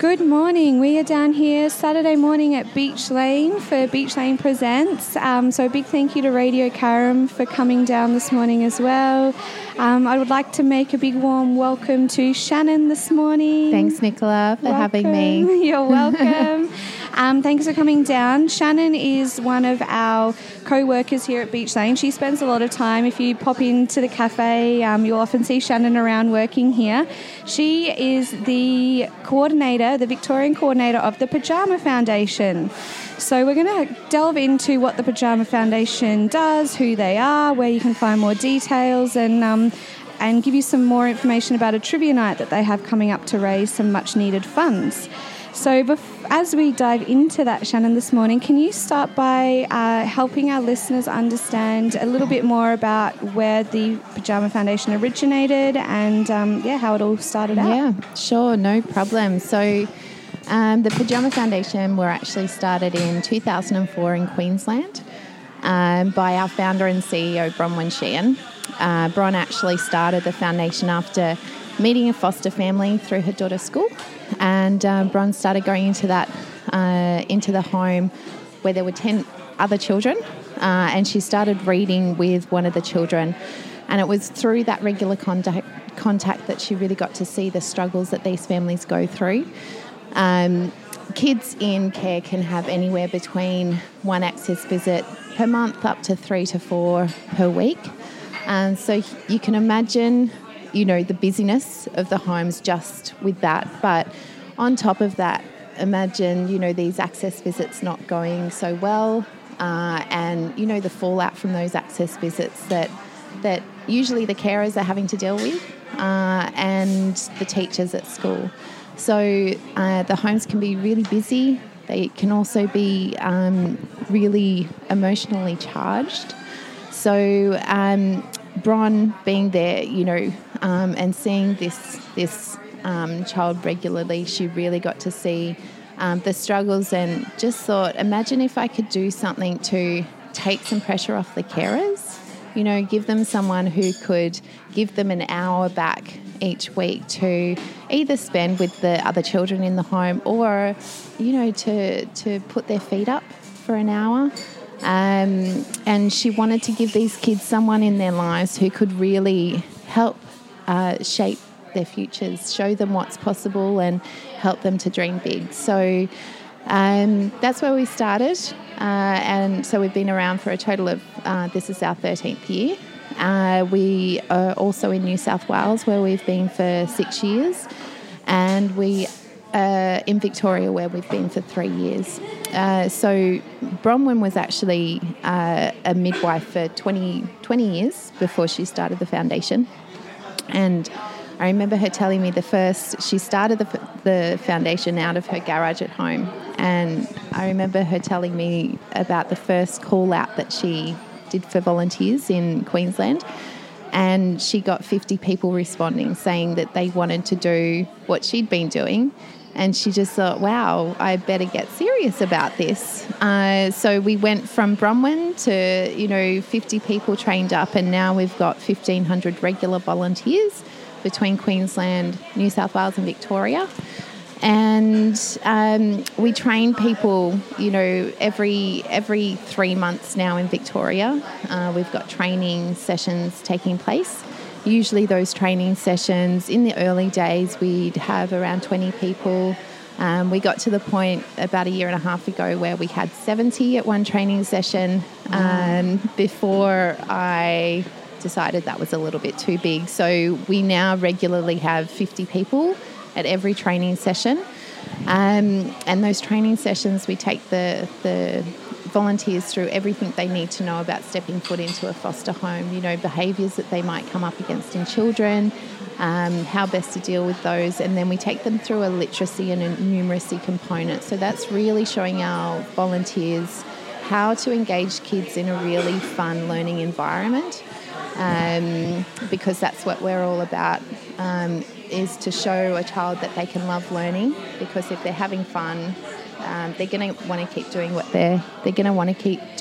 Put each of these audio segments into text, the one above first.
Good morning. We are down here Saturday morning at Beach Lane for Beach Lane Presents. So a big thank you to Radio Karam for coming down this morning as well. I would like to make a big warm welcome to Shannon this morning. Thanks, Nicola, for having me. You're welcome. Thanks for coming down. Shannon is one of our co-workers here at Beach Lane. She spends a lot of time. If you pop into the cafe, you'll often see Shannon around working here. She is the coordinator, the Victorian coordinator of the Pyjama Foundation. So we're going to delve into what the Pyjama Foundation does, who they are, where you can find more details, and give you some more information about a trivia night that they have coming up to raise some much-needed funds. So as we dive into that, Shannon, this morning, can you start by helping our listeners understand a little bit more about where the Pyjama Foundation originated and, how it all started out? Yeah, sure, no problem. So the Pyjama Foundation were actually started in 2004 in Queensland by our founder and CEO, Bronwyn Sheehan. Bron actually started the foundation after meeting a foster family through her daughter's school, and Bron started going into the home where there were 10 other children, and she started reading with one of the children, and it was through that regular contact that she really got to see the struggles that these families go through. Kids in care can have anywhere between one access visit per month up to 3 to 4 per week, and so you can imagine the busyness of the homes just with that. But on top of that, imagine, these access visits not going so well, and, the fallout from those access visits that usually the carers are having to deal with, and the teachers at school. So the homes can be really busy. They can also be really emotionally charged. So Bron being there, and seeing this child regularly, she really got to see the struggles and just thought, imagine if I could do something to take some pressure off the carers, give them someone who could give them an hour back each week to either spend with the other children in the home or, to put their feet up for an hour. And she wanted to give these kids someone in their lives who could really help shape their futures, show them what's possible and help them to dream big. So that's where we started. And so we've been around for a total of, this is our 13th year. We are also in New South Wales, where we've been for 6 years. And we in Victoria, where we've been for 3 years. So Bronwyn was actually a midwife for 20 years before she started the foundation. And I remember her telling me she started the foundation out of her garage at home. And I remember her telling me about the first call out that she did for volunteers in Queensland. And she got 50 people responding, saying that they wanted to do what she'd been doing. And she just thought, wow, I better get serious about this. So we went from Bronwyn to, 50 people trained up, and now we've got 1,500 regular volunteers between Queensland, New South Wales and Victoria. And we train people, every 3 months now in Victoria. We've got training sessions taking place. Usually those training sessions, in the early days, we'd have around 20 people. We got to the point about a year and a half ago where we had 70 at one training session before I decided that was a little bit too big. So we now regularly have 50 people at every training session. And those training sessions, we take the volunteers through everything they need to know about stepping foot into a foster home, behaviours that they might come up against in children, how best to deal with those, and then we take them through a literacy and a numeracy component. So that's really showing our volunteers how to engage kids in a really fun learning environment, because that's what we're all about, is to show a child that they can love learning, because if they're having fun, they're going to want to keep doing what they're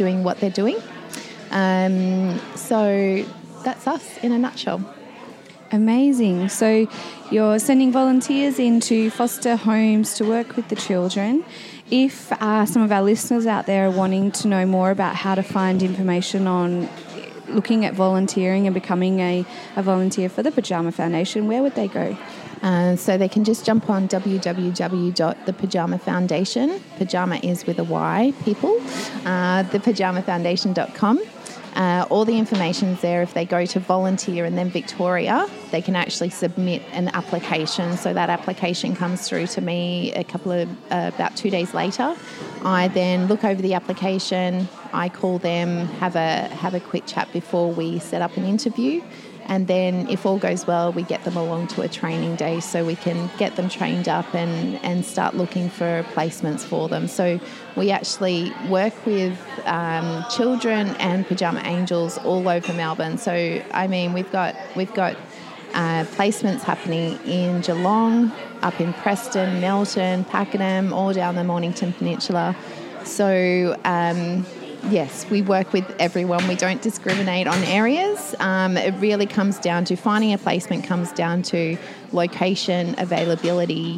doing. So that's us in a nutshell. Amazing. So you're sending volunteers into foster homes to work with the children. If some of our listeners out there are wanting to know more about how to find information on looking at volunteering and becoming a volunteer for the Pyjama Foundation, where would they go? So they can just jump on www.thepyjama Foundation. Pyjama is with a Y, people. thepyjamafoundation.com. All the information's there. If they go to volunteer and then Victoria, they can actually submit an application. So that application comes through to me about 2 days later. I then look over the application. I call them, have a quick chat before we set up an interview. And then if all goes well, we get them along to a training day so we can get them trained up and start looking for placements for them. So we actually work with children and Pyjama Angels all over Melbourne. So, I mean, we've got placements happening in Geelong, up in Preston, Melton, Pakenham, all down the Mornington Peninsula. So, yes, we work with everyone. We don't discriminate on areas. It really comes down to finding a placement, comes down to location, availability,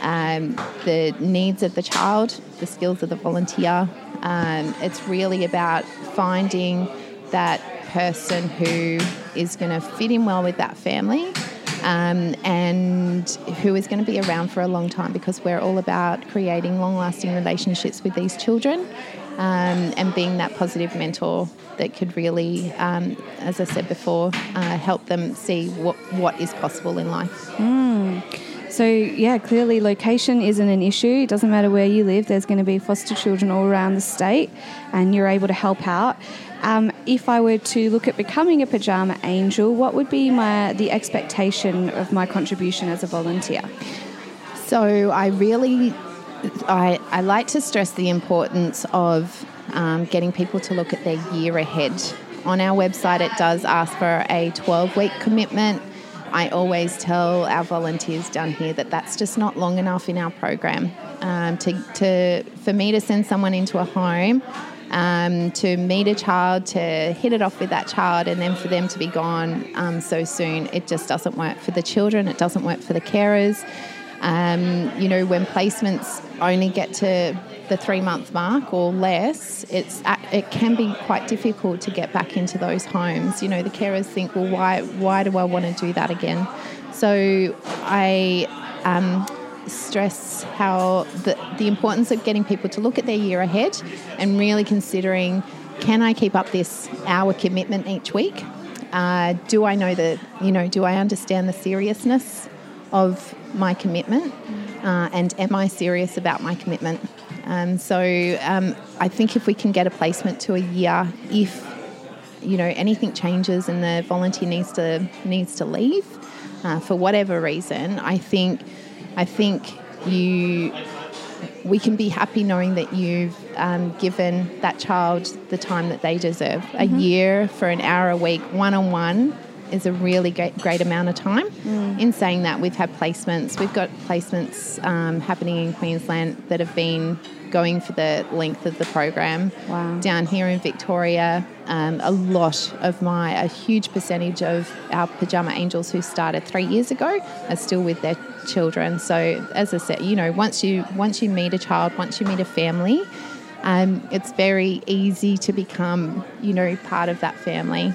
the needs of the child, the skills of the volunteer. It's really about finding that person who is going to fit in well with that family and who is going to be around for a long time, because we're all about creating long-lasting relationships with these children. And being that positive mentor that could really, as I said before, help them see what is possible in life. So, yeah, clearly location isn't an issue. It doesn't matter where you live. There's going to be foster children all around the state and you're able to help out. If I were to look at becoming a Pyjama Angel, what would be the expectation of my contribution as a volunteer? So I like to stress the importance of getting people to look at their year ahead. On our website, it does ask for a 12-week commitment. I always tell our volunteers down here that that's just not long enough in our program. For me to send someone into a home, to meet a child, to hit it off with that child, and then for them to be gone so soon, it just doesn't work for the children. It doesn't work for the carers. When placements only get to the 3-month mark or less, it can be quite difficult to get back into those homes. You know, the carers think, well, why do I want to do that again? So I stress how the importance of getting people to look at their year ahead and really considering, can I keep up this hour commitment each week? Do I know do I understand the seriousness of my commitment, and am I serious about my commitment? I think if we can get a placement to a year, if anything changes and the volunteer needs to leave for whatever reason, I think we can be happy knowing that you've given that child the time that they deserve. Mm-hmm. A year for an hour a week, one-on-one, is a really great amount of time. In saying that, we've had placements. We've got placements happening in Queensland that have been going for the length of the program. Wow. Down here in Victoria, a huge percentage of our Pyjama Angels who started 3 years ago are still with their children. So, as I said, once you meet a child, once you meet a family, it's very easy to become, part of that family.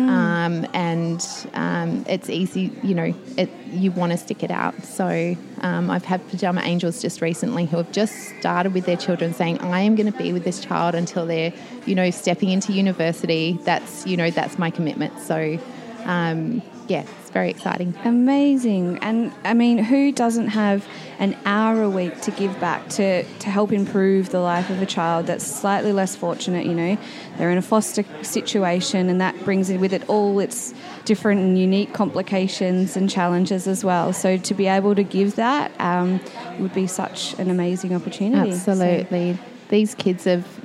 It's easy, you want to stick it out. So I've had Pyjama Angels just recently who have just started with their children saying, I am going to be with this child until they're, stepping into university. That's my commitment. So, it's very exciting. Amazing. And I mean, who doesn't have an hour a week to give back to help improve the life of a child that's slightly less fortunate? They're in a foster situation, and that brings with it all its different and unique complications and challenges as well. So to be able to give that would be such an amazing opportunity. Absolutely. So these kids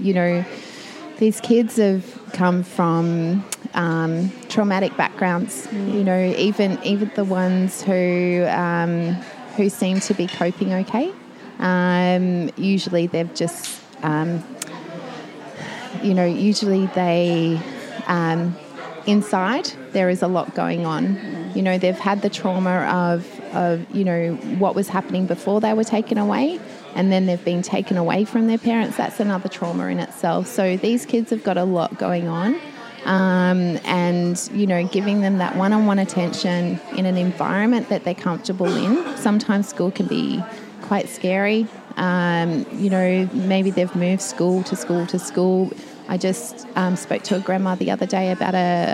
have come from traumatic backgrounds. Even the ones who seem to be coping okay. Usually they've just, usually they inside there is a lot going on. You know, they've had the trauma of, you know, what was happening before they were taken away, and then they've been taken away from their parents. That's another trauma in itself. So these kids have got a lot going on. And, you know, giving them that one-on-one attention in an environment that they're comfortable in. Sometimes school can be quite scary. You know, maybe they've moved school to school to school. I just spoke to a grandma the other day about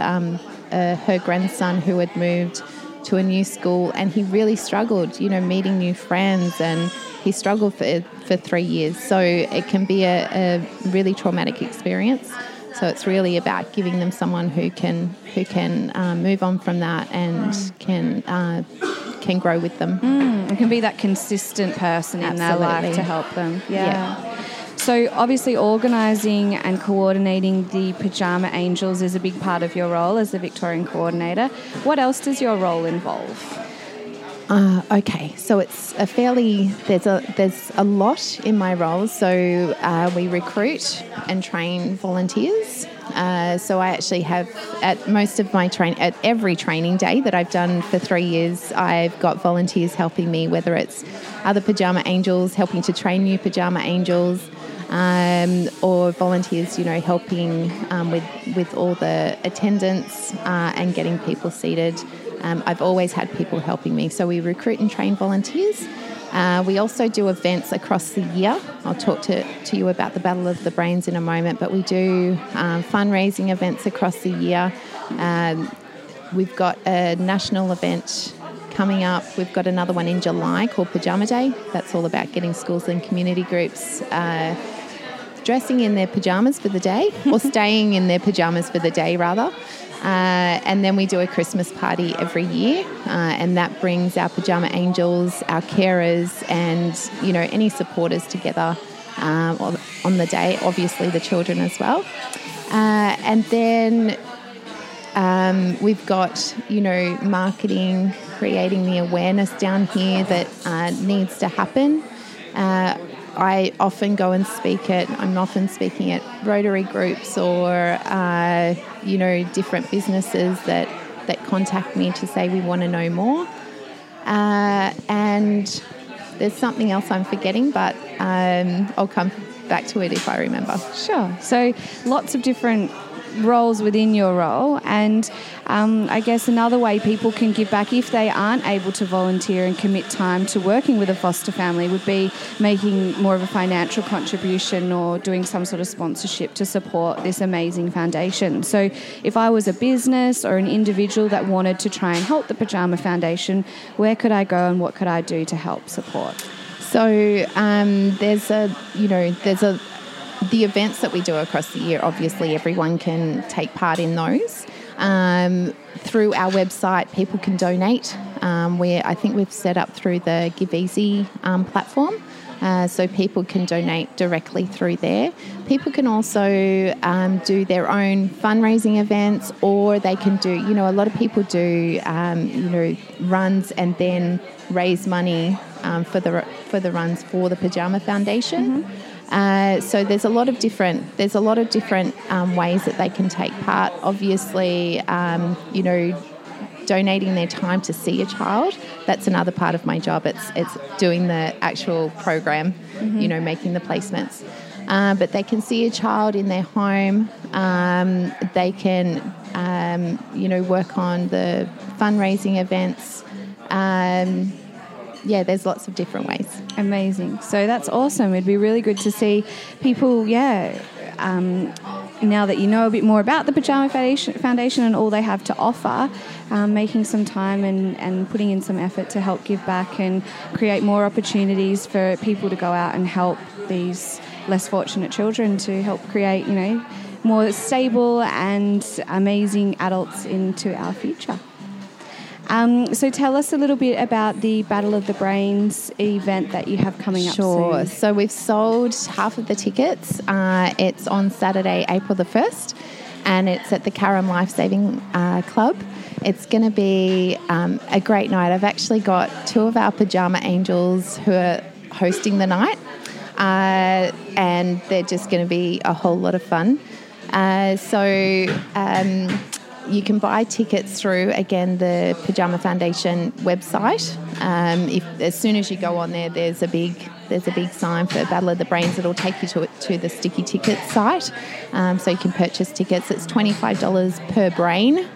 her grandson who had moved to a new school, and he really struggled, you know, meeting new friends, and he struggled for 3 years. So it can be a really traumatic experience. So it's really about giving them someone who can move on from that and can grow with them. It can be that consistent person in their life to help them. Yeah. So obviously organising and coordinating the Pyjama Angels is a big part of your role as the Victorian coordinator. What else does your role involve? Okay, so it's there's a lot in my role. So we recruit and train volunteers. So I actually have at every training day that I've done for 3 years, I've got volunteers helping me, whether it's other Pyjama Angels helping to train new Pyjama Angels, or volunteers, you know, helping with all the attendance and getting people seated. I've always had people helping me. So we recruit and train volunteers. We also do events across the year. I'll talk to you about the Battle of the Brains in a moment, but we do fundraising events across the year. We've got a national event coming up. We've got another one in July called Pyjama Day. That's all about getting schools and community groups dressing in their pyjamas for the day, or staying in their pyjamas for the day, rather. And then we do a Christmas party every year, and that brings our Pyjama Angels, our carers, and, you know, any supporters together on the day, obviously the children as well. And then we've got, you know, marketing, creating the awareness down here that needs to happen. I often go and I'm often speaking at Rotary groups or, you know, different businesses that contact me to say we want to know more. And there's something else I'm forgetting, but I'll come back to it if I remember. Sure. So lots of different roles within your role, and I guess another way people can give back if they aren't able to volunteer and commit time to working with a foster family would be making more of a financial contribution or doing some sort of sponsorship to support this amazing foundation. So if I was a business or an individual that wanted to try and help the Pyjama Foundation, where could I go and what could I do to help support? So the events that we do across the year, obviously everyone can take part in those. Through our website, people can donate. I think we've set up through the Give Easy platform, so people can donate directly through there. People can also do their own fundraising events, or they can do, you know, a lot of people do, runs and then raise money for the runs for the Pyjama Foundation. Mm-hmm. So there's a lot of different ways that they can take part. Obviously, donating their time to see a child. That's another part of my job. It's doing the actual program, mm-hmm. you know, making the placements. But they can see a child in their home. They can, work on the fundraising events. There's lots of different ways. Amazing. So that's awesome. It'd be really good to see people, now that you know a bit more about the Pyjama Foundation and all they have to offer, making some time and putting in some effort to help give back and create more opportunities for people to go out and help these less fortunate children, to help create, more stable and amazing adults into our future. So tell us a little bit about the Battle of the Brains event that you have coming up soon. Sure. So we've sold half of the tickets. It's on Saturday, April the 1st, and it's at the Carrum Lifesaving Club. It's going to be a great night. I've actually got two of our Pyjama Angels who are hosting the night, and they're just going to be a whole lot of fun. you can buy tickets through, again, the Pyjama Foundation website. As soon as you go on there, there's a big sign for Battle of the Brains. It'll take you to the Sticky Tickets site, so you can purchase tickets. It's $25 per brain.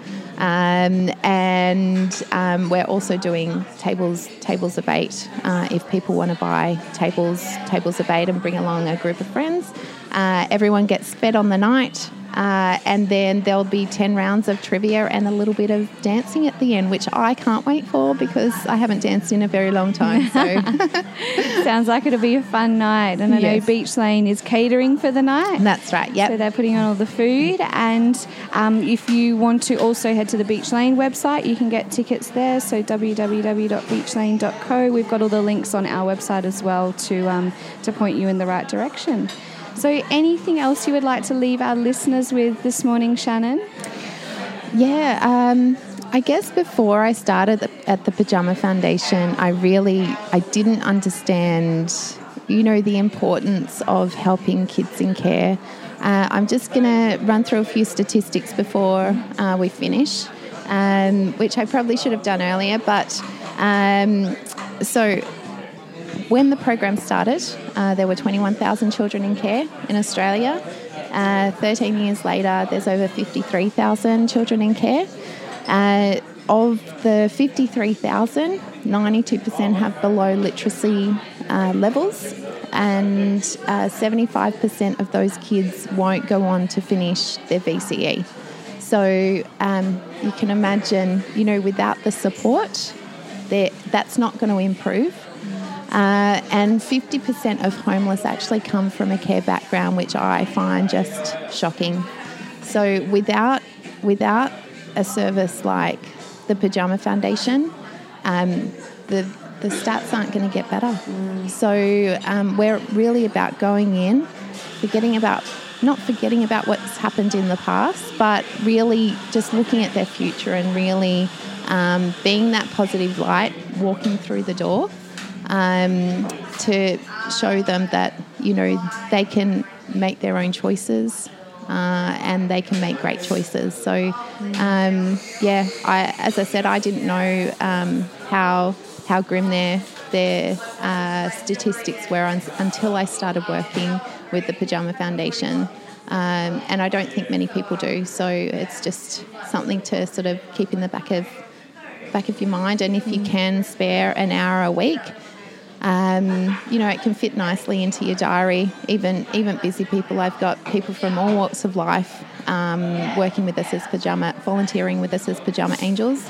We're also doing tables of 8 if people want to buy tables of 8 and bring along a group of friends. Everyone gets fed on the night, and then there'll be 10 rounds of trivia and a little bit of dancing at the end, which I can't wait for because I haven't danced in a very long time. So sounds like it'll be a fun night. And I know Beach Lane is catering for the night. That's right, yep. So they're putting on all the food. And if you want to also head to the Beach Lane website, you can get tickets there. So www.beachlane.co. We've got all the links on our website as well to point you in the right direction. So anything else you would like to leave our listeners with this morning, Shannon? Yeah, I guess before I started at the Pyjama Foundation, I didn't understand, the importance of helping kids in care. I'm just going to run through a few statistics before we finish, which I probably should have done earlier. But so when the program started, there were 21,000 children in care in Australia. 13 years later, there's over 53,000 children in care. Of the 53,000, 92% have below literacy levels, and 75% of those kids won't go on to finish their VCE. So you can imagine, without the support, that's not going to improve. And 50% of homeless actually come from a care background, which I find just shocking. So without a service like the Pyjama Foundation, the stats aren't going to get better. So we're really about going in, not forgetting about what's happened in the past, but really just looking at their future and really being that positive light, walking through the door. To show them that, they can make their own choices and they can make great choices. So, as I said, I didn't know how grim their statistics were until I started working with the Pyjama Foundation. And I don't think many people do. So it's just something to sort of keep in the back of your mind. And if you can spare an hour a week, it can fit nicely into your diary. Even busy people. I've got people from all walks of life working with us as volunteering with us as Pyjama Angels.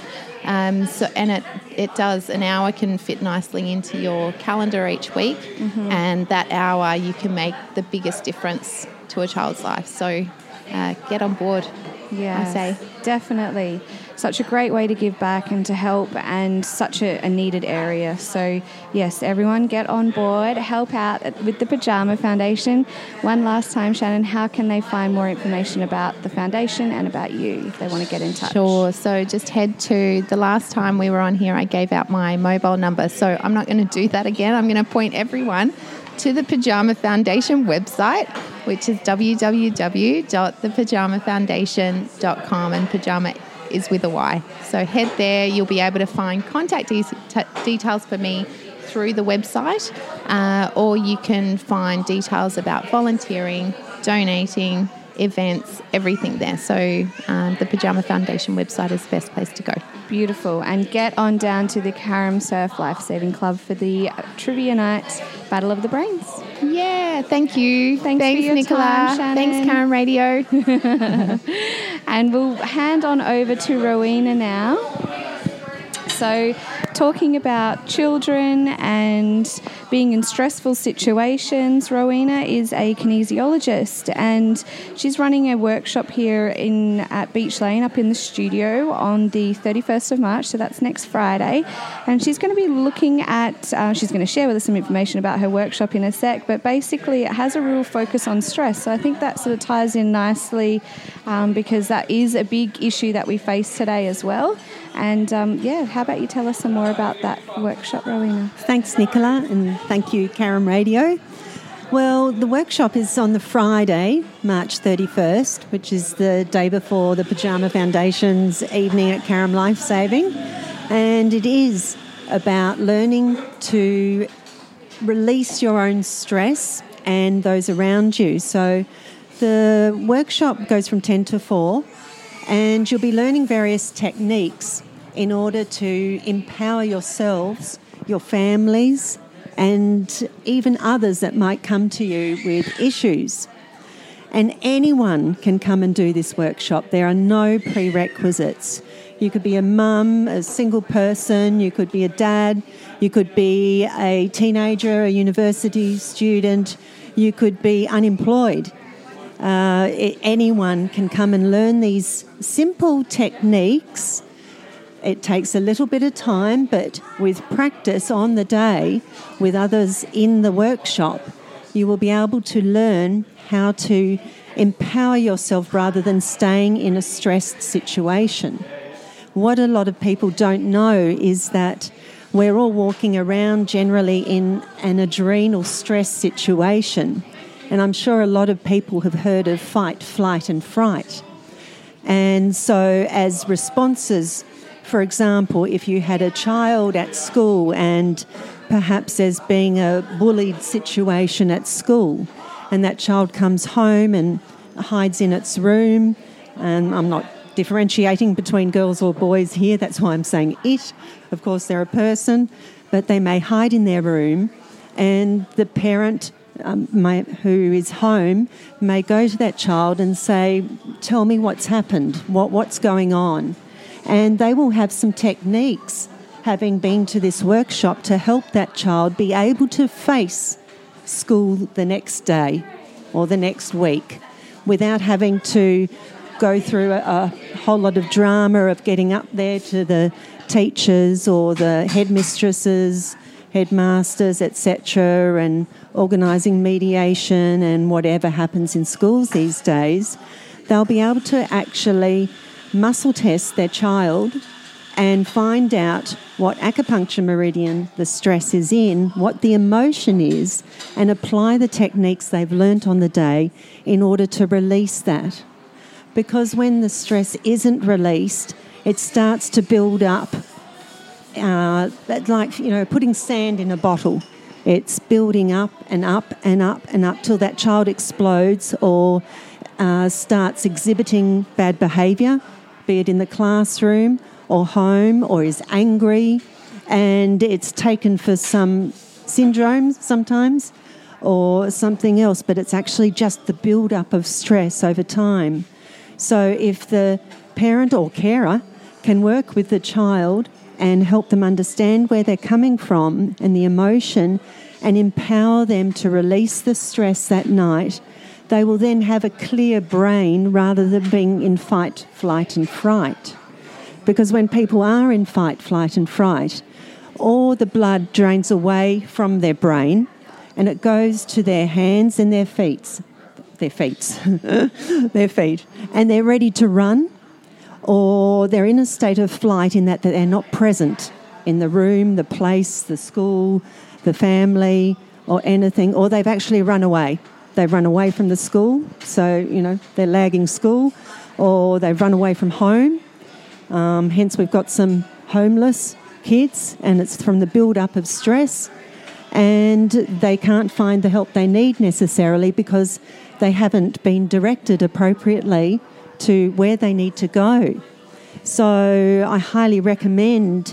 It does. An hour can fit nicely into your calendar each week, and that hour you can make the biggest difference to a child's life. So get on board. Yeah, I say. Definitely. Such a great way to give back and to help, and such a needed area. So, yes, everyone get on board, help out with the Pyjama Foundation. One last time, Shannon, how can they find more information about the foundation and about you if they want to get in touch? Sure. So just head to, the last time we were on here, I gave out my mobile number. So I'm not going to do that again. I'm going to point everyone to the Pyjama Foundation website, which is www.thepyjamafoundation.com, and pyjama is with a Y. So head there, you'll be able to find contact details for me through the website, or you can find details about volunteering, donating, events, everything there. So the Pyjama Foundation website is the best place to go. Beautiful. And get on down to the Carrum Surf Lifesaving Club for the Trivia Night Battle of the Brains. Yeah, thank you. Thanks for your Nicola. time, Shannon. Thanks, Carrum Radio. And we'll hand on over to Rowena now. So, talking about children and being in stressful situations, Rowena is a kinesiologist, and she's running a workshop here at Beach Lane up in the studio on the 31st of March, so that's next Friday. And she's going to be looking at, she's going to share with us some information about her workshop in a sec, but basically it has a real focus on stress. So I think that sort of ties in nicely because that is a big issue that we face today as well. And how about you tell us some more about that workshop, Rowena? Thanks, Nicola, and thank you, Carrum Radio. Well, the workshop is on the Friday, March 31st, which is the day before the Pyjama Foundation's evening at Carrum Lifesaving. And it is about learning to release your own stress and those around you. So the workshop goes from 10 to 4, and you'll be learning various techniques in order to empower yourselves, your families, and even others that might come to you with issues. And anyone can come and do this workshop. There are no prerequisites. You could be a mum, a single person, you could be a dad, you could be a teenager, a university student, you could be unemployed. Anyone can come and learn these simple techniques. It takes a little bit of time, but with practice on the day with others in the workshop, you will be able to learn how to empower yourself rather than staying in a stressed situation. What a lot of people don't know is that we're all walking around generally in an adrenal stress situation. And I'm sure a lot of people have heard of fight, flight and fright. And so as responses, for example, if you had a child at school and perhaps there's being a bullied situation at school and that child comes home and hides in its room, and I'm not differentiating between girls or boys here, that's why I'm saying it. Of course, they're a person, but they may hide in their room, and the parent who is home may go to that child and say, tell me what's happened, what's going on. And they will have some techniques, having been to this workshop, to help that child be able to face school the next day or the next week without having to go through a whole lot of drama of getting up there to the teachers or the headmistresses, headmasters, etc., and organising mediation and whatever happens in schools these days. They'll be able to actually muscle test their child and find out what acupuncture meridian the stress is in, what the emotion is, and apply the techniques they've learnt on the day in order to release that. Because when the stress isn't released, it starts to build up, like, putting sand in a bottle. It's building up and up and up and up till that child explodes or starts exhibiting bad behaviour, be it in the classroom or home, or is angry, and it's taken for some syndrome sometimes or something else, but it's actually just the build-up of stress over time. So if the parent or carer can work with the child and help them understand where they're coming from and the emotion and empower them to release the stress that night, they will then have a clear brain rather than being in fight, flight and fright. Because when people are in fight, flight and fright, all the blood drains away from their brain and it goes to their hands and their feet. Their feet. And they're ready to run, or they're in a state of flight in that they're not present in the room, the place, the school, the family, or anything, or they've actually run away. They've run away from the school, so, they're lagging school, or they've run away from home. Hence, we've got some homeless kids, and it's from the build-up of stress, and they can't find the help they need necessarily because they haven't been directed appropriately to where they need to go. So I highly recommend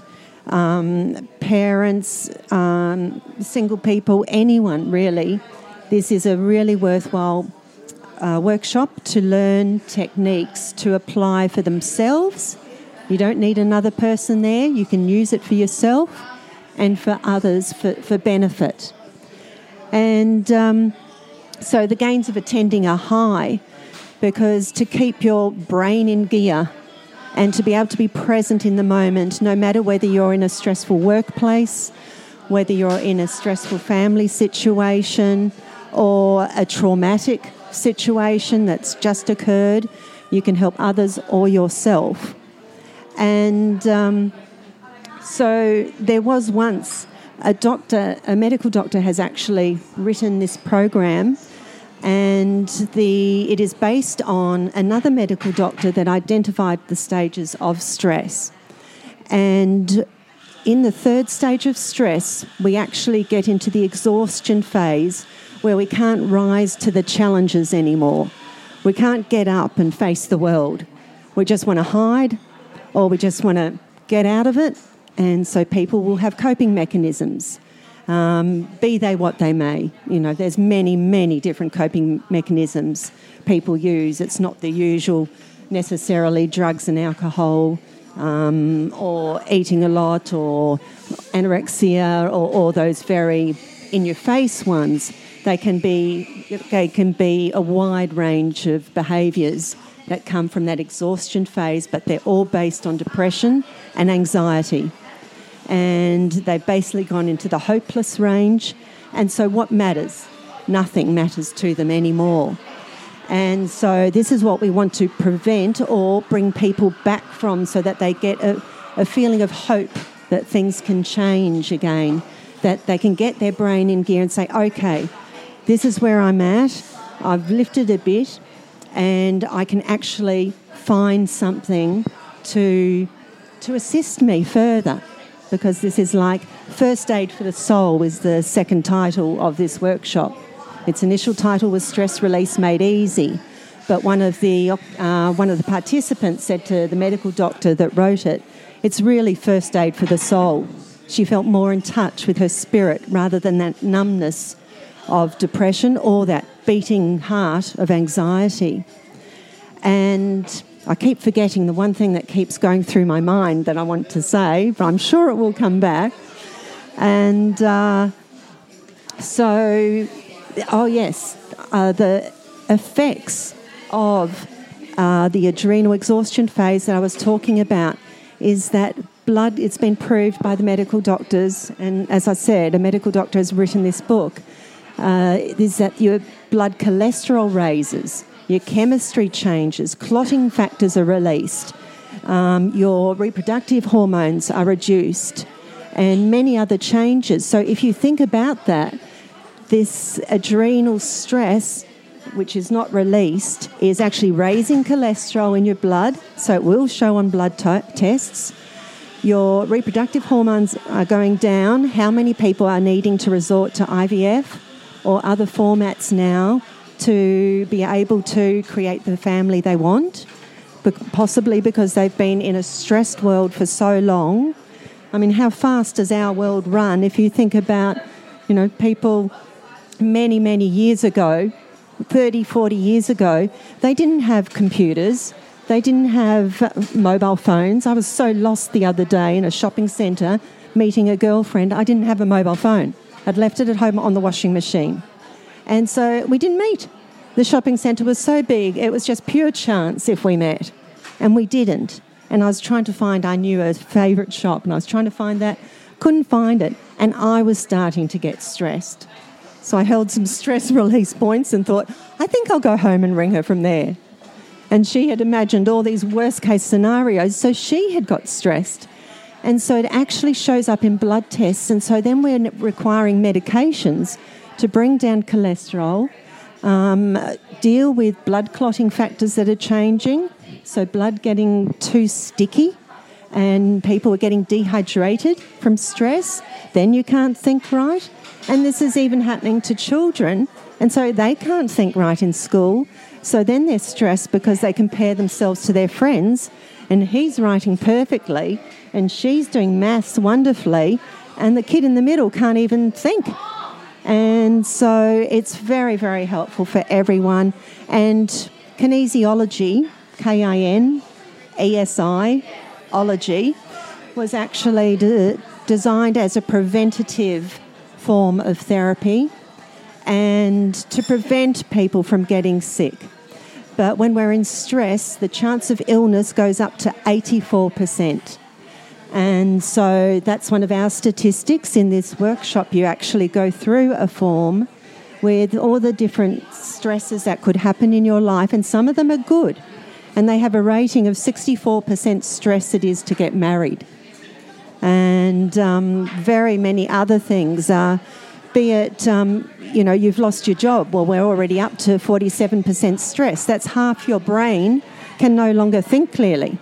parents, single people, anyone really. This is a really worthwhile workshop to learn techniques to apply for themselves. You don't need another person there. You can use it for yourself and for others for benefit. And so the gains of attending are high, because to keep your brain in gear and to be able to be present in the moment, no matter whether you're in a stressful workplace, whether you're in a stressful family situation or a traumatic situation that's just occurred, you can help others or yourself. And so there was once a medical doctor has actually written this program, and it is based on another medical doctor that identified the stages of stress. And in the third stage of stress, we actually get into the exhaustion phase where we can't rise to the challenges anymore. We can't get up and face the world. We just want to hide, or we just want to get out of it. And so people will have coping mechanisms, be they what they may. You know, there's many, many different coping mechanisms people use. It's not the usual necessarily drugs and alcohol, or eating a lot, or anorexia, or those very in-your-face ones. They can be a wide range of behaviours that come from that exhaustion phase, but they're all based on depression and anxiety. And they've basically gone into the hopeless range. And so what matters? Nothing matters to them anymore. And so this is what we want to prevent or bring people back from, so that they get a feeling of hope that things can change again, that they can get their brain in gear and say, okay, this is where I'm at, I've lifted a bit, and I can actually find something to assist me further. Because this is like First Aid for the Soul is the second title of this workshop. Its initial title was Stress Release Made Easy, but one of the participants said to the medical doctor that wrote it, it's really first aid for the soul. She felt more in touch with her spirit rather than that numbness of depression or that beating heart of anxiety. And I keep forgetting the one thing that keeps going through my mind that I want to say, but I'm sure it will come back. And the effects of the adrenal exhaustion phase that I was talking about is that blood, it's been proved by the medical doctors, and as I said, a medical doctor has written this book, is that your blood cholesterol raises, your chemistry changes, clotting factors are released, your reproductive hormones are reduced, and many other changes. So if you think about that, this adrenal stress, which is not released, is actually raising cholesterol in your blood, so it will show on blood tests. Your reproductive hormones are going down. How many people are needing to resort to IVF or other formats now to be able to create the family they want, possibly because they've been in a stressed world for so long? I mean, how fast does our world run? If you think about, people many, many years ago, 30, 40 years ago, they didn't have computers. They didn't have mobile phones. I was so lost the other day in a shopping centre meeting a girlfriend. I didn't have a mobile phone. I'd left it at home on the washing machine. And so we didn't meet. The shopping centre was so big, it was just pure chance if we met. And we didn't. And I was trying to find, I knew a favourite shop, and I was trying to find that, couldn't find it. And I was starting to get stressed. So I held some stress release points and thought, I think I'll go home and ring her from there. And she had imagined all these worst-case scenarios, so she had got stressed. And so it actually shows up in blood tests, and so then we're requiring medications to bring down cholesterol, deal with blood clotting factors that are changing, so blood getting too sticky, and people are getting dehydrated from stress. Then you can't think right. And this is even happening to children, and so they can't think right in school. So then they're stressed because they compare themselves to their friends, and he's writing perfectly and she's doing maths wonderfully, and the kid in the middle can't even think. And so it's very, very helpful for everyone. And kinesiology, K-I-N-E-S-I-ology, was actually designed as a preventative form of therapy and to prevent people from getting sick. But when we're in stress, the chance of illness goes up to 84%. And so that's one of our statistics in this workshop. You actually go through a form with all the different stresses that could happen in your life, and some of them are good. And they have a rating of 64% stress it is to get married. and very many other things. Be it, you've lost your job. Well, we're already up to 47% stress. That's half your brain can no longer think clearly.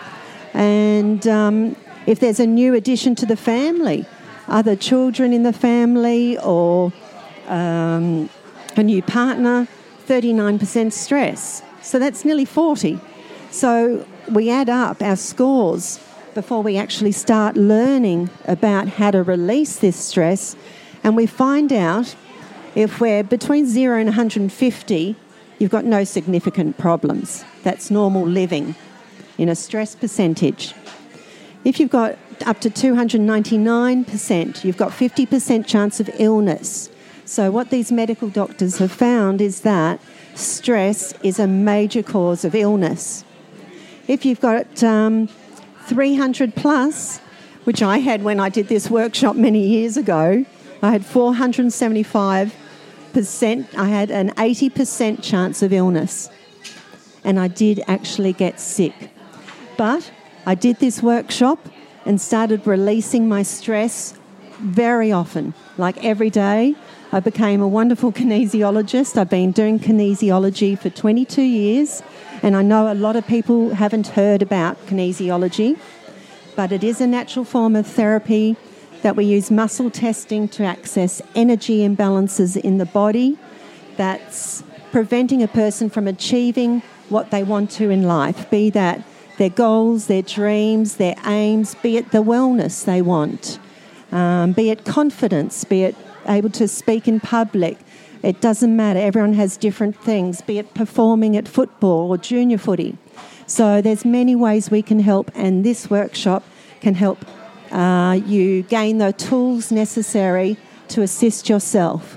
And if there's a new addition to the family, other children in the family, or a new partner, 39% stress. So that's nearly 40. So we add up our scores before we actually start learning about how to release this stress, and we find out if we're between 0 and 150, you've got no significant problems. That's normal living in a stress percentage. If you've got up to 299%, you've got 50% chance of illness. So what these medical doctors have found is that stress is a major cause of illness. If you've got 300 plus, which I had when I did this workshop many years ago, I had 475%, I had an 80% chance of illness. And I did actually get sick. But I did this workshop and started releasing my stress very often, like every day. I became a wonderful kinesiologist. I've been doing kinesiology for 22 years, and I know a lot of people haven't heard about kinesiology, but it is a natural form of therapy that we use muscle testing to access energy imbalances in the body that's preventing a person from achieving what they want to in life, be that their goals, their dreams, their aims, be it the wellness they want, be it confidence, be it able to speak in public. It doesn't matter. Everyone has different things, be it performing at football or junior footy. So there's many ways we can help, and this workshop can help you gain the tools necessary to assist yourself.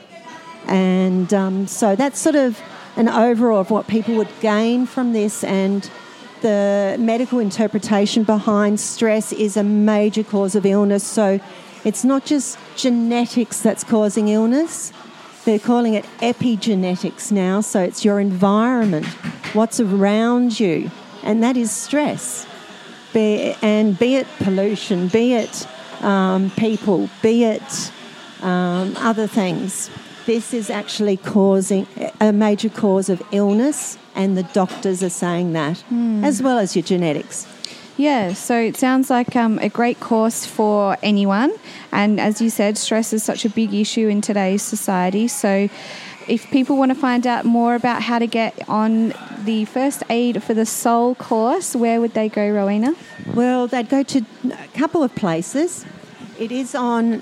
And so that's sort of an overall of what people would gain from this, and the medical interpretation behind stress is a major cause of illness. So it's not just genetics that's causing illness. They're calling it epigenetics now. So it's your environment, what's around you, and that is stress. Be it pollution, be it people, be it other things. This is actually causing a major cause of illness, and the doctors are saying that, as well as your genetics. Yeah, so it sounds like a great course for anyone. And as you said, stress is such a big issue in today's society. So if people want to find out more about how to get on the First Aid for the Soul course, where would they go, Rowena? Well, they'd go to a couple of places. It is on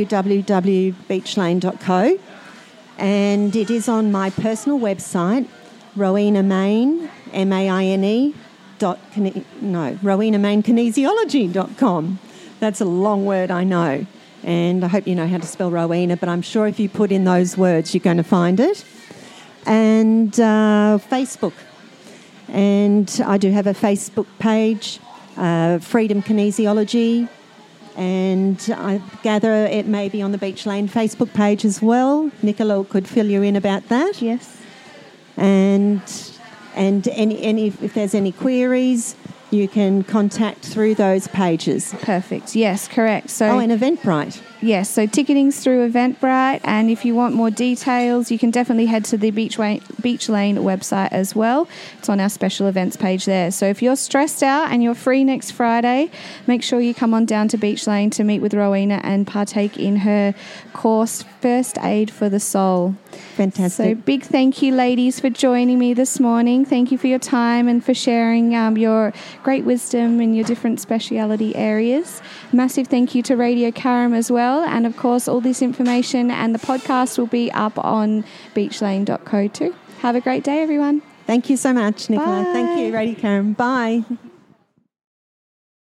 www.beachlane.co, and it is on my personal website, Rowena Main, MAINE, rowenamainkinesiology.com. That's a long word, I know. And I hope you know how to spell Rowena, but I'm sure if you put in those words, you're going to find it. And Facebook. And I do have a Facebook page, Freedom Kinesiology. And I gather it may be on the Beach Lane Facebook page as well. Nicola could fill you in about that. Yes. And any if there's any queries, you can contact through those pages. Perfect. Yes, correct. So, and Eventbrite. Yes, so ticketing's through Eventbrite, and if you want more details, you can definitely head to the Beach Lane website as well. It's on our special events page there. So if you're stressed out and you're free next Friday, make sure you come on down to Beach Lane to meet with Rowena and partake in her course, First Aid for the Soul. Fantastic. So big thank you, ladies, for joining me this morning. Thank you for your time and for sharing your great wisdom in your different speciality areas. Massive thank you to Radio Karam as well. And of course, all this information and the podcast will be up on beachlane.co too. Have a great day, everyone. Thank you so much, Nicola. Bye. Thank you, Radio Karam. Bye.